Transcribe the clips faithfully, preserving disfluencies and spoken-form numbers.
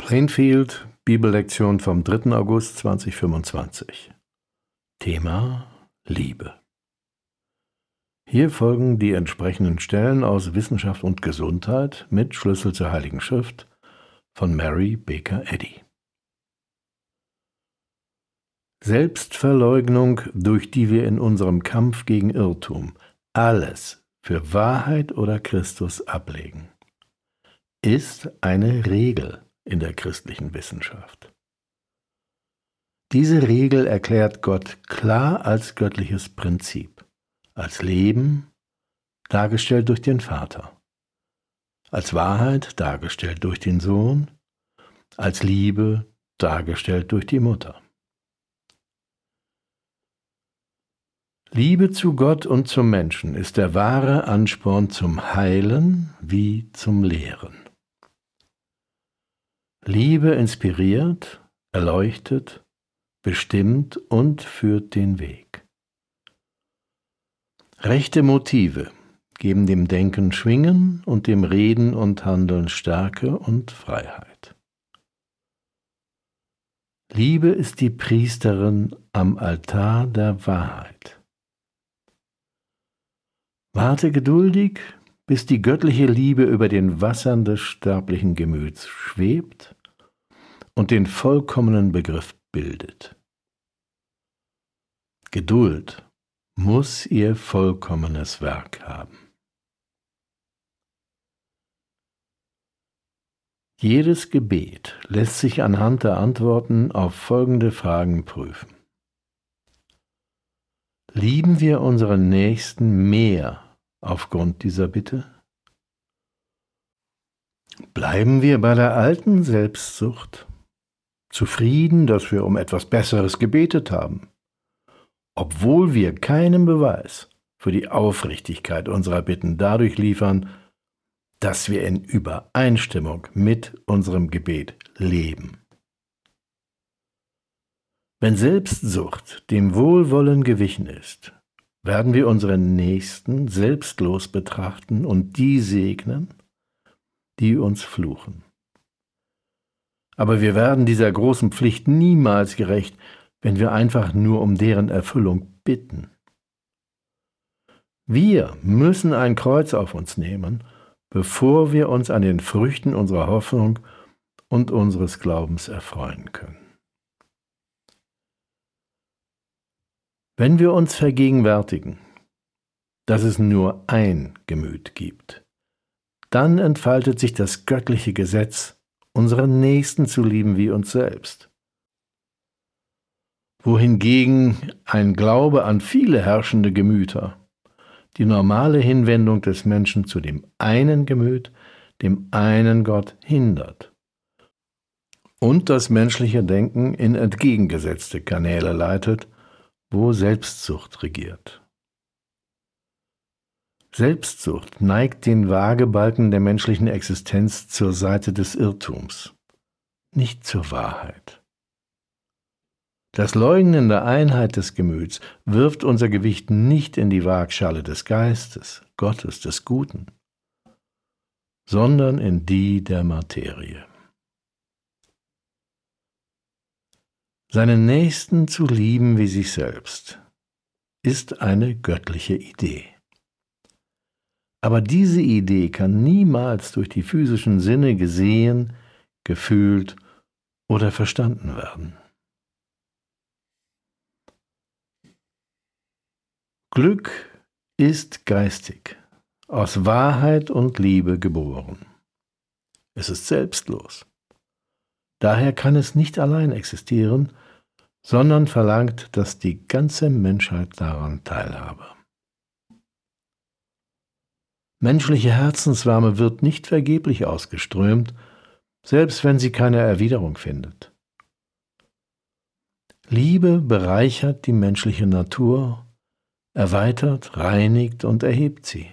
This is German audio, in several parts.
Plainfield, Bibellektion vom dritten August zweitausendfünfundzwanzig. Thema Liebe. Hier folgen die entsprechenden Stellen aus Wissenschaft und Gesundheit mit Schlüssel zur Heiligen Schrift von Mary Baker Eddy. Selbstverleugnung, durch die wir in unserem Kampf gegen Irrtum alles für Wahrheit oder Christus ablegen, ist eine Regel in der christlichen Wissenschaft. Diese Regel erklärt Gott klar als göttliches Prinzip, als Leben, dargestellt durch den Vater, als Wahrheit, dargestellt durch den Sohn, als Liebe, dargestellt durch die Mutter. Liebe zu Gott und zum Menschen ist der wahre Ansporn zum Heilen wie zum Lehren. Liebe inspiriert, erleuchtet, bestimmt und führt den Weg. Rechte Motive geben dem Denken Schwingen und dem Reden und Handeln Stärke und Freiheit. Liebe ist die Priesterin am Altar der Wahrheit. Warte geduldig, bis die göttliche Liebe über den Wassern des sterblichen Gemüts schwebt und den vollkommenen Begriff bildet. Geduld muss ihr vollkommenes Werk haben. Jedes Gebet lässt sich anhand der Antworten auf folgende Fragen prüfen. Lieben wir unseren Nächsten mehr aufgrund dieser Bitte? Bleiben wir bei der alten Selbstsucht, zufrieden, dass wir um etwas Besseres gebetet haben, obwohl wir keinen Beweis für die Aufrichtigkeit unserer Bitten dadurch liefern, dass wir in Übereinstimmung mit unserem Gebet leben. Wenn Selbstsucht dem Wohlwollen gewichen ist, werden wir unseren Nächsten selbstlos betrachten und die segnen, die uns fluchen. Aber wir werden dieser großen Pflicht niemals gerecht, wenn wir einfach nur um deren Erfüllung bitten. Wir müssen ein Kreuz auf uns nehmen, bevor wir uns an den Früchten unserer Hoffnung und unseres Glaubens erfreuen können. Wenn wir uns vergegenwärtigen, dass es nur ein Gemüt gibt, dann entfaltet sich das göttliche Gesetz, unseren Nächsten zu lieben wie uns selbst. Wohingegen ein Glaube an viele herrschende Gemüter die normale Hinwendung des Menschen zu dem einen Gemüt, dem einen Gott hindert und das menschliche Denken in entgegengesetzte Kanäle leitet, wo Selbstsucht regiert. Selbstsucht neigt den Waagebalken der menschlichen Existenz zur Seite des Irrtums, nicht zur Wahrheit. Das Leugnen der Einheit des Gemüts wirft unser Gewicht nicht in die Waagschale des Geistes, Gottes, des Guten, sondern in die der Materie. Seinen Nächsten zu lieben wie sich selbst ist eine göttliche Idee. Aber diese Idee kann niemals durch die physischen Sinne gesehen, gefühlt oder verstanden werden. Glück ist geistig, aus Wahrheit und Liebe geboren. Es ist selbstlos. Daher kann es nicht allein existieren, sondern verlangt, dass die ganze Menschheit daran teilhabe. Menschliche Herzenswärme wird nicht vergeblich ausgeströmt, selbst wenn sie keine Erwiderung findet. Liebe bereichert die menschliche Natur, erweitert, reinigt und erhebt sie.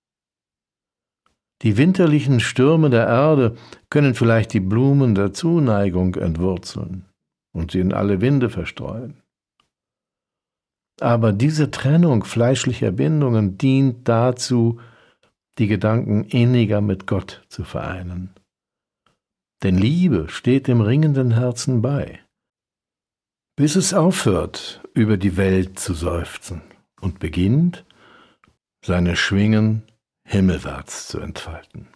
Die winterlichen Stürme der Erde können vielleicht die Blumen der Zuneigung entwurzeln und sie in alle Winde verstreuen. Aber diese Trennung fleischlicher Bindungen dient dazu, die Gedanken inniger mit Gott zu vereinen, Denn Liebe steht dem ringenden Herzen bei, bis es aufhört, über die Welt zu seufzen und beginnt, seine Schwingen himmelwärts zu entfalten.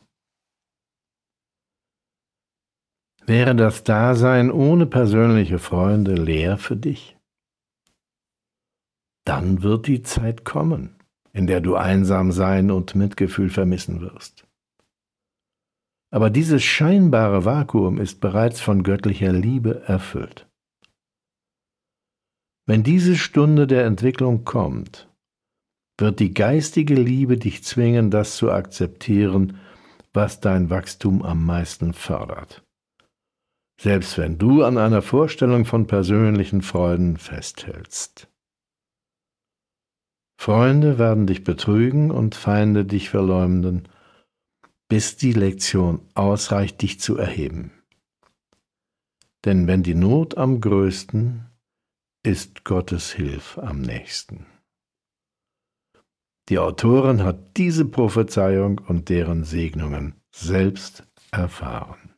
Wäre das Dasein ohne persönliche Freunde leer für dich? Dann wird die Zeit kommen, in der du einsam sein und Mitgefühl vermissen wirst. Aber dieses scheinbare Vakuum ist bereits von göttlicher Liebe erfüllt. Wenn diese Stunde der Entwicklung kommt, wird die geistige Liebe dich zwingen, das zu akzeptieren, was dein Wachstum am meisten fördert. Selbst wenn du an einer Vorstellung von persönlichen Freuden festhältst. Freunde werden dich betrügen und Feinde dich verleumden, bis die Lektion ausreicht, dich zu erheben. Denn wenn die Not am größten, ist Gottes Hilfe am nächsten. Die Autorin hat diese Prophezeiung und deren Segnungen selbst erfahren.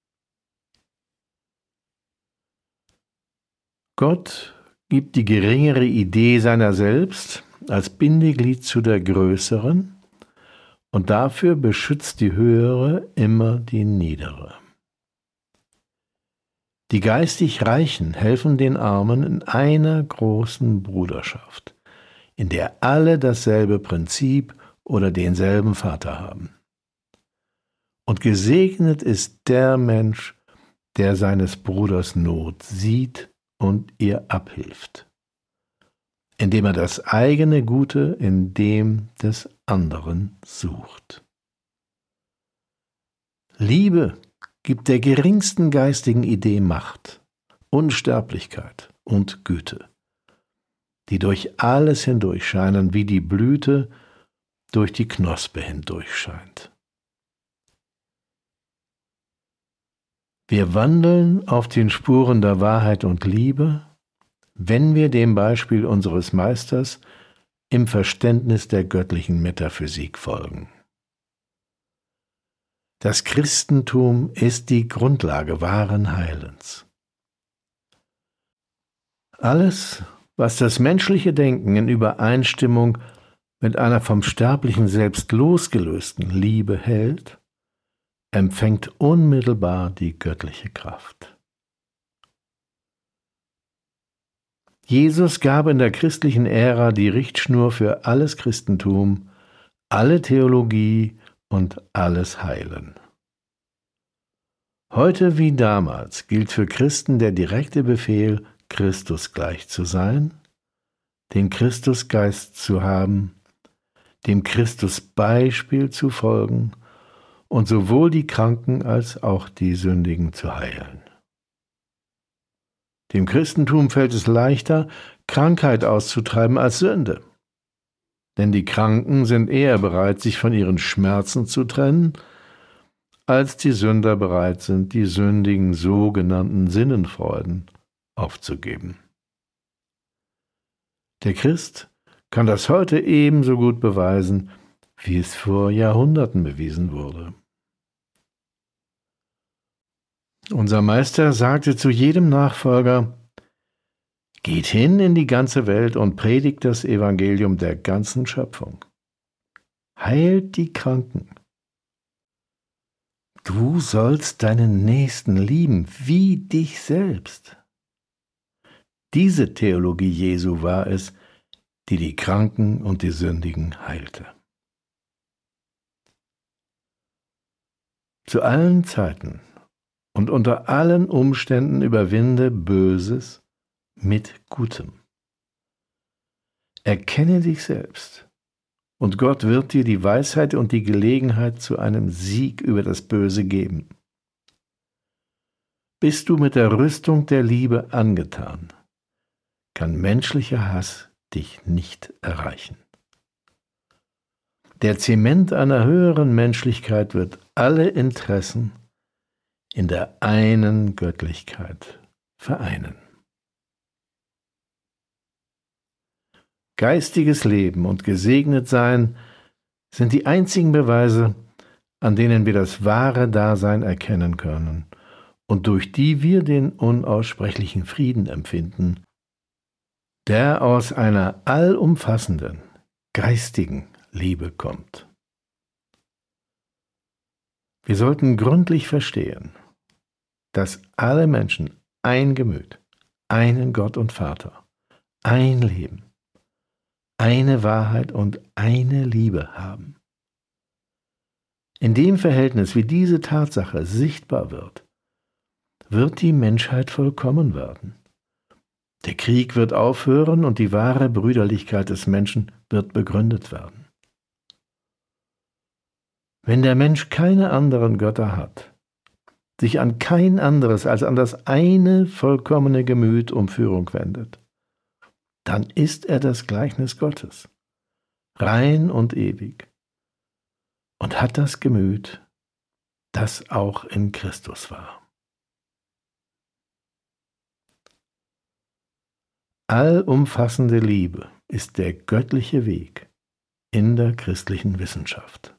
Gott gibt die geringere Idee seiner selbst als Bindeglied zu der größeren und dafür beschützt die höhere immer die niedere. Die geistig Reichen helfen den Armen in einer großen Bruderschaft, in der alle dasselbe Prinzip oder denselben Vater haben. Und gesegnet ist der Mensch, der seines Bruders Not sieht und ihr abhilft, indem er das eigene Gute in dem des anderen sucht. Liebe gibt der geringsten geistigen Idee Macht, Unsterblichkeit und Güte, die durch alles hindurch scheinen, wie die Blüte durch die Knospe hindurch scheint. Wir wandeln auf den Spuren der Wahrheit und Liebe, wenn wir dem Beispiel unseres Meisters im Verständnis der göttlichen Metaphysik folgen. Das Christentum ist die Grundlage wahren Heilens. Alles, was das menschliche Denken in Übereinstimmung mit einer vom sterblichen Selbst losgelösten Liebe hält, empfängt unmittelbar die göttliche Kraft. Jesus gab in der christlichen Ära die Richtschnur für alles Christentum, alle Theologie und alles Heilen. Heute wie damals gilt für Christen der direkte Befehl, Christus gleich zu sein, den Christusgeist zu haben, dem Christusbeispiel zu folgen und sowohl die Kranken als auch die Sündigen zu heilen. Dem Christentum fällt es leichter, Krankheit auszutreiben als Sünde. Denn die Kranken sind eher bereit, sich von ihren Schmerzen zu trennen, als die Sünder bereit sind, die sündigen sogenannten Sinnenfreuden aufzugeben. Der Christ kann das heute ebenso gut beweisen, wie es vor Jahrhunderten bewiesen wurde. Unser Meister sagte zu jedem Nachfolger: Geht hin in die ganze Welt und predigt das Evangelium der ganzen Schöpfung. Heilt die Kranken. Du sollst deinen Nächsten lieben wie dich selbst. Diese Theologie Jesu war es, die die Kranken und die Sündigen heilte. Zu allen Zeiten und unter allen Umständen überwinde Böses mit Gutem. Erkenne dich selbst, und Gott wird dir die Weisheit und die Gelegenheit zu einem Sieg über das Böse geben. Bist du mit der Rüstung der Liebe angetan, kann menschlicher Hass dich nicht erreichen. Der Zement einer höheren Menschlichkeit wird alle Interessen in der einen Göttlichkeit vereinen. Geistiges Leben und gesegnet sein sind die einzigen Beweise, an denen wir das wahre Dasein erkennen können und durch die wir den unaussprechlichen Frieden empfinden, der aus einer allumfassenden, geistigen Liebe kommt. Wir sollten gründlich verstehen, dass alle Menschen ein Gemüt, einen Gott und Vater, ein Leben, eine Wahrheit und eine Liebe haben. In dem Verhältnis, wie diese Tatsache sichtbar wird, wird die Menschheit vollkommen werden. Der Krieg wird aufhören und die wahre Brüderlichkeit des Menschen wird begründet werden. Wenn der Mensch keine anderen Götter hat, sich an kein anderes als an das eine vollkommene Gemüt um Führung wendet, dann ist er das Gleichnis Gottes, rein und ewig, und hat das Gemüt, das auch in Christus war. Allumfassende Liebe ist der göttliche Weg in der christlichen Wissenschaft.